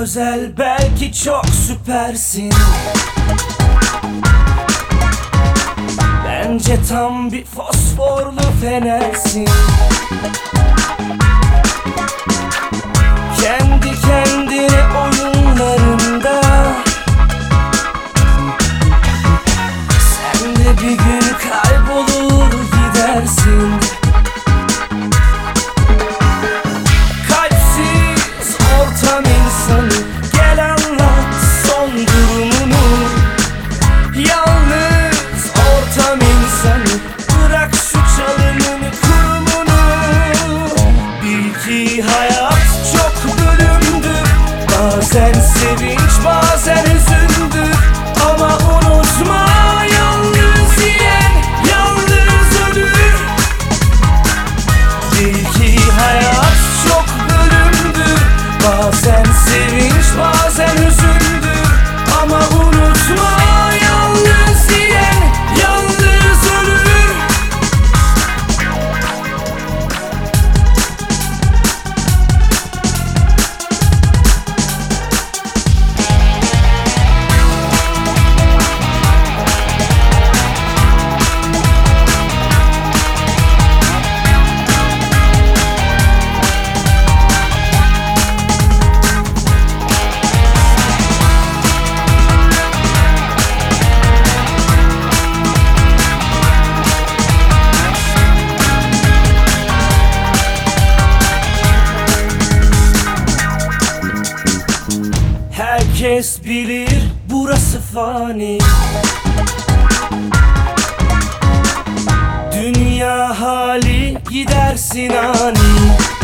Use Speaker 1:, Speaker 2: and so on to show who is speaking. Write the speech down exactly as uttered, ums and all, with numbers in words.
Speaker 1: özel, belki çok süpersin. Bence tam bir fosforlu fenersin. Kendi kendine oyunlarında sen de bir gün kaybolur gidersin. Kalpsiz ortam insanı, gel anlat son durumunu. Yalnız ortam insanı, bırak şu çalımını kurumunu. Bil ki hayat çok bölümdür, bazen sevinç bazen hüzündür. Ama unutma, yalnız yiyen yalnız ölür. Bil ki hayat çok bölümdür, bazen sevinç bazen hüzündür. Ama unutma, yalnız yiyen yalnız ölür. Herkes bilir burası fani. Dünya hali gidersin ani.